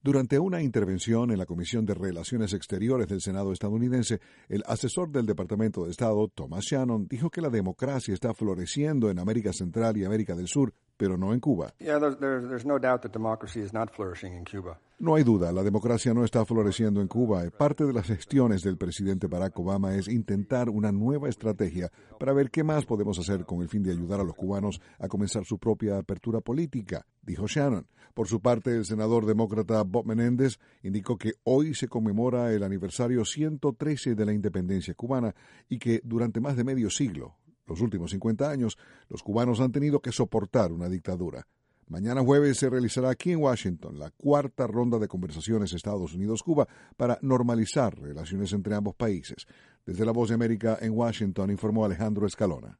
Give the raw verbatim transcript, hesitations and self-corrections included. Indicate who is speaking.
Speaker 1: Durante una intervención en la Comisión de Relaciones Exteriores del Senado estadounidense, el asesor del Departamento de Estado, Thomas Shannon, dijo que la democracia está floreciendo en América Central y América del Sur, pero no en Cuba.
Speaker 2: Yeah, there's, there's no doubt that democracy is not flourishing in Cuba.
Speaker 1: No hay duda, la democracia no está floreciendo en Cuba. Parte de las gestiones del presidente Barack Obama es intentar una nueva estrategia para ver qué más podemos hacer con el fin de ayudar a los cubanos a comenzar su propia apertura política, dijo Shannon. Por su parte, el senador demócrata Bob Menéndez indicó que hoy se conmemora el aniversario ciento trece de la independencia cubana y que durante más de medio siglo, los últimos cincuenta años, los cubanos han tenido que soportar una dictadura. Mañana jueves se realizará aquí en Washington la cuarta ronda de conversaciones Estados Unidos-Cuba para normalizar relaciones entre ambos países. Desde La Voz de América en Washington informó Alejandro Escalona.